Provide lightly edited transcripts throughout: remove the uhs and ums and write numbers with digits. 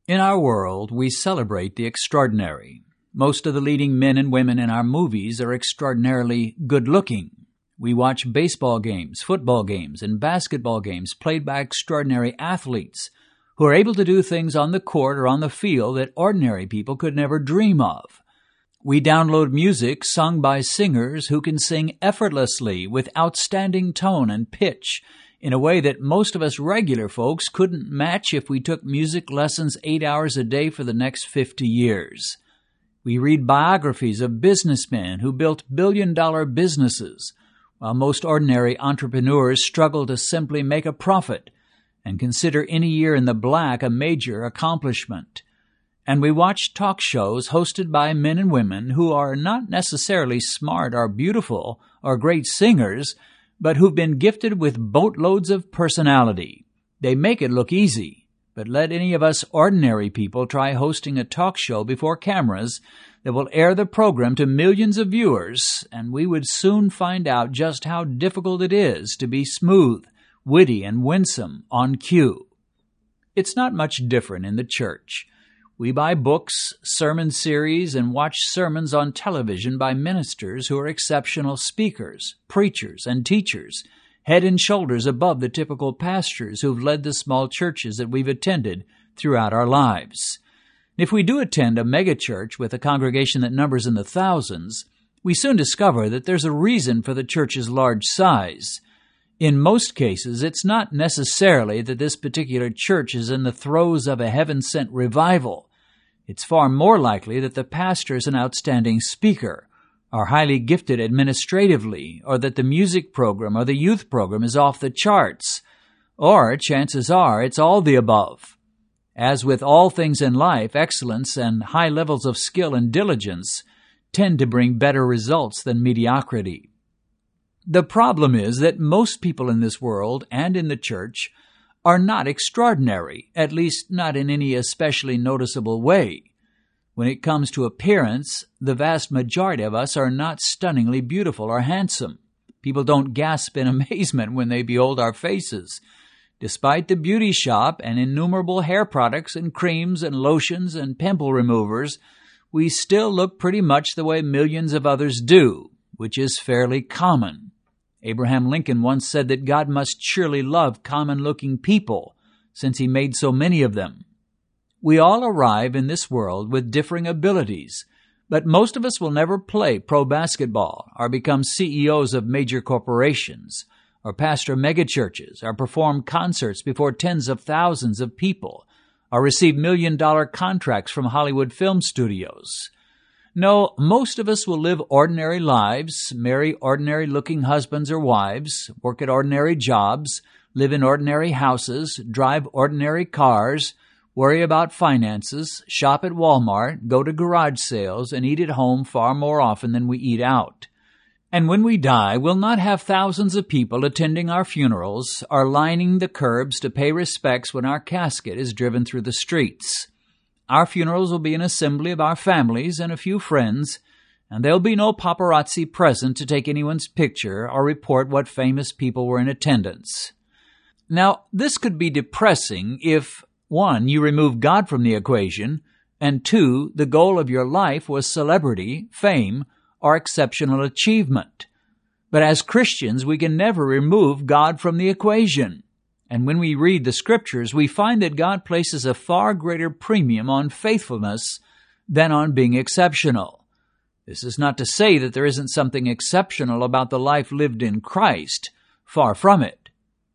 In our world, we celebrate the extraordinary. Most of the leading men and women in our movies are extraordinarily good-looking. We watch baseball games, football games, and basketball games played by extraordinary athletes who are able to do things on the court or on the field that ordinary people could never dream of. We download music sung by singers who can sing effortlessly with outstanding tone and pitch in a way that most of us regular folks couldn't match if we took music lessons 8 hours a day for the next 50 years. We read biographies of businessmen who built billion-dollar businesses, while most ordinary entrepreneurs struggle to simply make a profit and consider any year in the black a major accomplishment. And we watch talk shows hosted by men and women who are not necessarily smart or beautiful or great singers, but who've been gifted with boatloads of personality. They make it look easy, but let any of us ordinary people try hosting a talk show before cameras that will air the program to millions of viewers, and we would soon find out just how difficult it is to be smooth, witty, and winsome on cue. It's not much different in the church. We buy books, sermon series, and watch sermons on television by ministers who are exceptional speakers, preachers, and teachers, head and shoulders above the typical pastors who've led the small churches that we've attended throughout our lives. If we do attend a megachurch with a congregation that numbers in the thousands, we soon discover that there's a reason for the church's large size. In most cases, it's not necessarily that this particular church is in the throes of a heaven-sent revival. It's far more likely that the pastor is an outstanding speaker, are highly gifted administratively, or that the music program or the youth program is off the charts. Or, chances are, it's all the above. As with all things in life, excellence and high levels of skill and diligence tend to bring better results than mediocrity. The problem is that most people in this world and in the church are not extraordinary, at least not in any especially noticeable way. When it comes to appearance, the vast majority of us are not stunningly beautiful or handsome. People don't gasp in amazement when they behold our faces. Despite the beauty shop and innumerable hair products and creams and lotions and pimple removers, we still look pretty much the way millions of others do, which is fairly common. Abraham Lincoln once said that God must surely love common-looking people, since he made so many of them. We all arrive in this world with differing abilities, but most of us will never play pro basketball or become CEOs of major corporations or pastor megachurches or perform concerts before tens of thousands of people or receive million-dollar contracts from Hollywood film studios. No, most of us will live ordinary lives, marry ordinary-looking husbands or wives, work at ordinary jobs, live in ordinary houses, drive ordinary cars, worry about finances, shop at Walmart, go to garage sales, and eat at home far more often than we eat out. And when we die, we'll not have thousands of people attending our funerals or lining the curbs to pay respects when our casket is driven through the streets. Our funerals will be an assembly of our families and a few friends, and there'll be no paparazzi present to take anyone's picture or report what famous people were in attendance. Now, this could be depressing if, 1, you remove God from the equation, and 2, the goal of your life was celebrity, fame, or exceptional achievement. But as Christians, we can never remove God from the equation. And when we read the Scriptures, we find that God places a far greater premium on faithfulness than on being exceptional. This is not to say that there isn't something exceptional about the life lived in Christ. Far from it.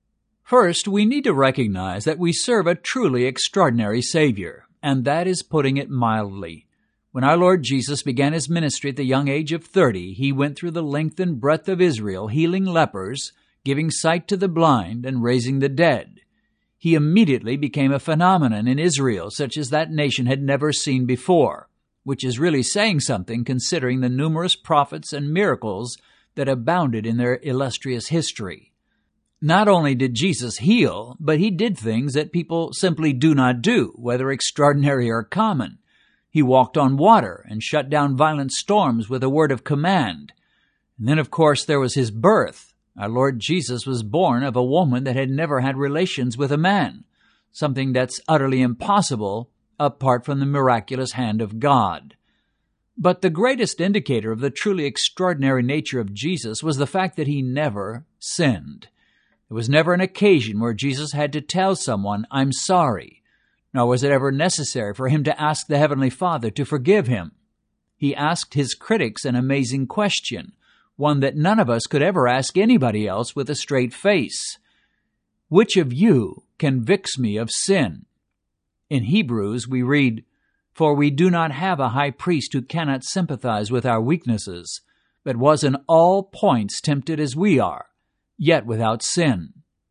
First, we need to recognize that we serve a truly extraordinary Savior, and that is putting it mildly. When our Lord Jesus began his ministry at the young age of 30, he went through the length and breadth of Israel, healing lepers, giving sight to the blind, and raising the dead. He immediately became a phenomenon in Israel such as that nation had never seen before, which is really saying something considering the numerous prophets and miracles that abounded in their illustrious history. Not only did Jesus heal, but he did things that people simply do not do, whether extraordinary or common. He walked on water and shut down violent storms with a word of command. And then, of course, there was his birth. Our Lord Jesus was born of a woman that had never had relations with a man, something that's utterly impossible apart from the miraculous hand of God. But the greatest indicator of the truly extraordinary nature of Jesus was the fact that he never sinned. There was never an occasion where Jesus had to tell someone, "I'm sorry," nor was it ever necessary for him to ask the Heavenly Father to forgive him. He asked his critics an amazing question, one that none of us could ever ask anybody else with a straight face. "Which of you convicts me of sin?" In Hebrews we read, "For we do not have a high priest who cannot sympathize with our weaknesses, but was in all points tempted as we are, yet without sin."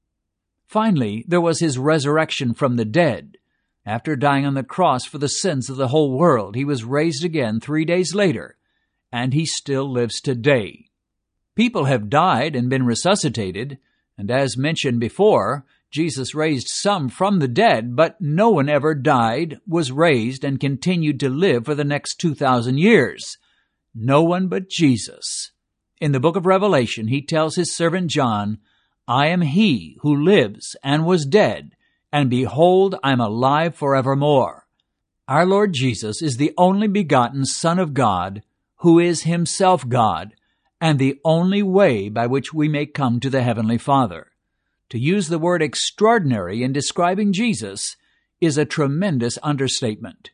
Finally, there was his resurrection from the dead. After dying on the cross for the sins of the whole world, he was raised again 3 days later, and he still lives today. People have died and been resuscitated, and as mentioned before, Jesus raised some from the dead, but no one ever died, was raised, and continued to live for the next 2,000 years. No one but Jesus. In the book of Revelation, he tells his servant John, "I am he who lives and was dead, and behold, I am alive forevermore." Our Lord Jesus is the only begotten Son of God, who is himself God, and the only way by which we may come to the Heavenly Father. To use the word extraordinary in describing Jesus is a tremendous understatement.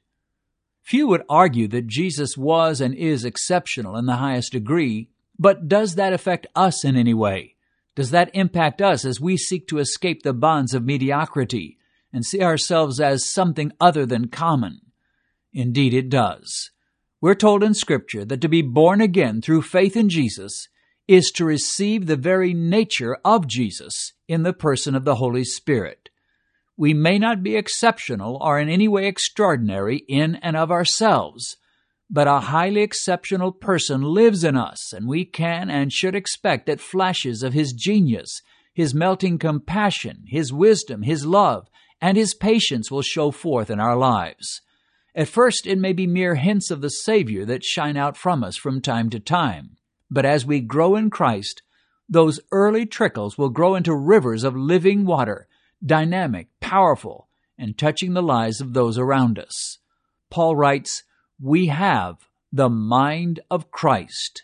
Few would argue that Jesus was and is exceptional in the highest degree, but does that affect us in any way? Does that impact us as we seek to escape the bonds of mediocrity and see ourselves as something other than common? Indeed it does. We're told in Scripture that to be born again through faith in Jesus is to receive the very nature of Jesus in the person of the Holy Spirit. We may not be exceptional or in any way extraordinary in and of ourselves, but a highly exceptional person lives in us, and we can and should expect that flashes of his genius, his melting compassion, his wisdom, his love, and his patience will show forth in our lives. At first, it may be mere hints of the Savior that shine out from us from time to time. But as we grow in Christ, those early trickles will grow into rivers of living water, dynamic, powerful, and touching the lives of those around us. Paul writes, "We have the mind of Christ."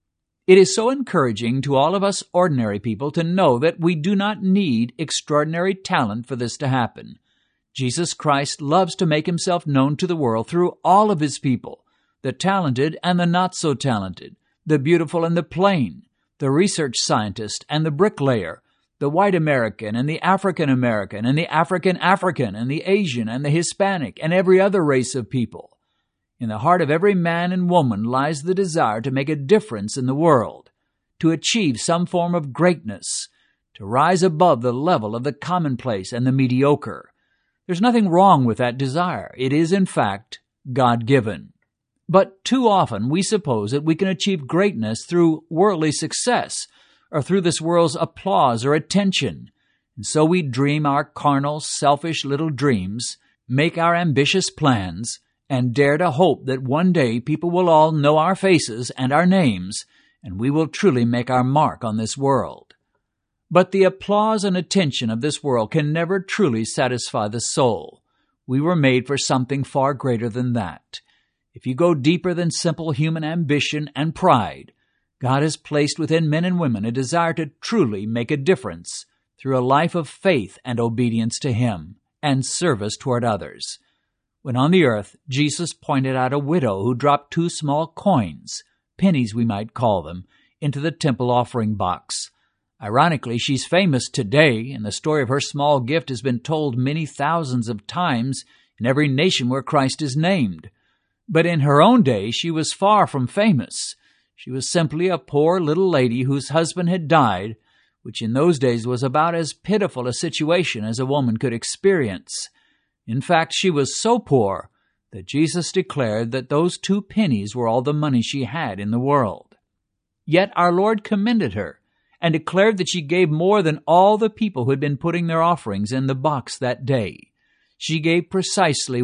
It is so encouraging to all of us ordinary people to know that we do not need extraordinary talent for this to happen. Jesus Christ loves to make himself known to the world through all of his people, the talented and the not so talented, the beautiful and the plain, the research scientist and the bricklayer, the white American and the African American and the African African and the Asian and the Hispanic and every other race of people. In the heart of every man and woman lies the desire to make a difference in the world, to achieve some form of greatness, to rise above the level of the commonplace and the mediocre. There's nothing wrong with that desire. It is, in fact, God-given. But too often we suppose that we can achieve greatness through worldly success or through this world's applause or attention. And so we dream our carnal, selfish little dreams, make our ambitious plans, and dare to hope that one day people will all know our faces and our names, and we will truly make our mark on this world. But the applause and attention of this world can never truly satisfy the soul. We were made for something far greater than that. If you go deeper than simple human ambition and pride, God has placed within men and women a desire to truly make a difference through a life of faith and obedience to Him and service toward others. When on the earth, Jesus pointed out a widow who dropped 2 small coins, pennies we might call them, into the temple offering box. Ironically, she's famous today, and the story of her small gift has been told many thousands of times in every nation where Christ is named. But in her own day, she was far from famous. She was simply a poor little lady whose husband had died, which in those days was about as pitiful a situation as a woman could experience. In fact, she was so poor that Jesus declared that those 2 pennies were all the money she had in the world. Yet our Lord commended her and declared that she gave more than all the people who had been putting their offerings in the box that day. She gave precisely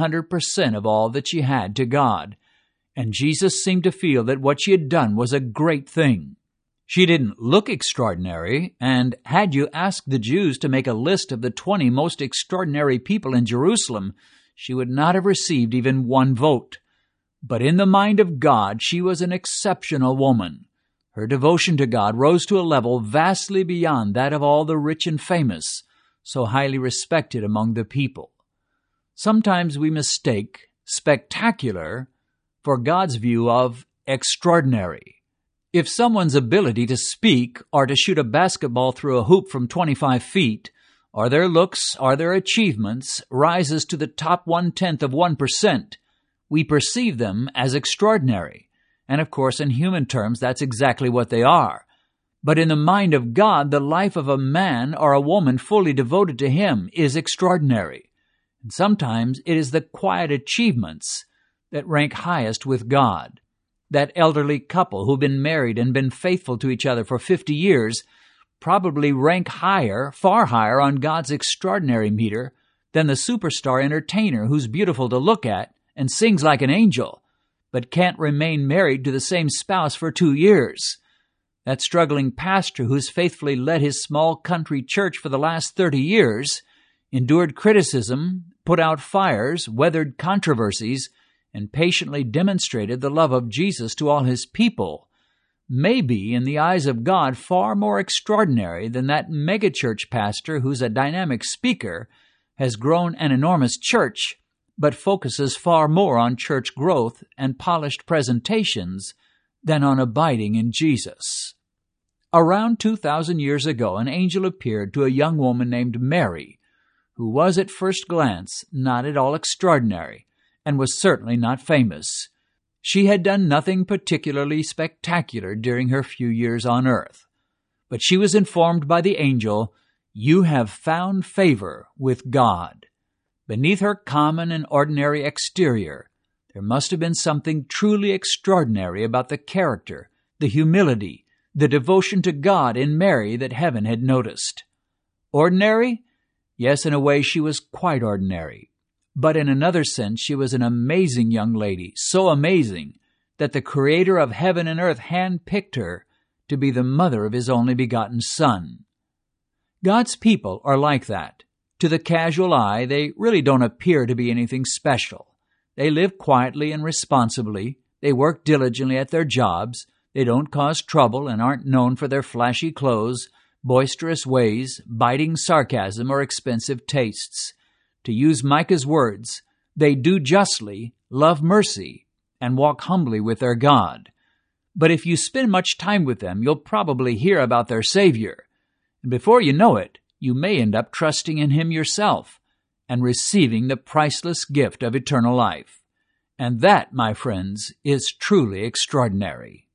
100% of all that she had to God, and Jesus seemed to feel that what she had done was a great thing. She didn't look extraordinary, and had you asked the Jews to make a list of the 20 most extraordinary people in Jerusalem, she would not have received even one vote. But in the mind of God, she was an exceptional woman. Her devotion to God rose to a level vastly beyond that of all the rich and famous, so highly respected among the people. Sometimes we mistake spectacular for God's view of extraordinary. If someone's ability to speak or to shoot a basketball through a hoop from 25 feet, or their looks or their achievements rises to the top 1/10 of 1%, we perceive them as extraordinary. And of course, in human terms, that's exactly what they are. But in the mind of God, the life of a man or a woman fully devoted to Him is extraordinary. And sometimes it is the quiet achievements that rank highest with God. That elderly couple who've been married and been faithful to each other for 50 years probably rank higher, far higher on God's extraordinary meter than the superstar entertainer who's beautiful to look at and sings like an angel, but can't remain married to the same spouse for 2 years. That struggling pastor who's faithfully led his small country church for the last 30 years, endured criticism, put out fires, weathered controversies, and patiently demonstrated the love of Jesus to all His people, may be, in the eyes of God, far more extraordinary than that megachurch pastor who's a dynamic speaker, has grown an enormous church, but focuses far more on church growth and polished presentations than on abiding in Jesus. Around 2,000 years ago, an angel appeared to a young woman named Mary, who was at first glance not at all extraordinary, and was certainly not famous. She had done nothing particularly spectacular during her few years on earth. But she was informed by the angel, "You have found favor with God." Beneath her common and ordinary exterior, there must have been something truly extraordinary about the character, the humility, the devotion to God in Mary that heaven had noticed. Ordinary? Yes, in a way she was quite ordinary. But in another sense, she was an amazing young lady, so amazing that the Creator of heaven and earth handpicked her to be the mother of His only begotten Son. God's people are like that. To the casual eye, they really don't appear to be anything special. They live quietly and responsibly. They work diligently at their jobs. They don't cause trouble and aren't known for their flashy clothes, boisterous ways, biting sarcasm, or expensive tastes. To use Micah's words, they do justly, love mercy, and walk humbly with their God. But if you spend much time with them, you'll probably hear about their Savior. And before you know it, you may end up trusting in Him yourself and receiving the priceless gift of eternal life. And that, my friends, is truly extraordinary.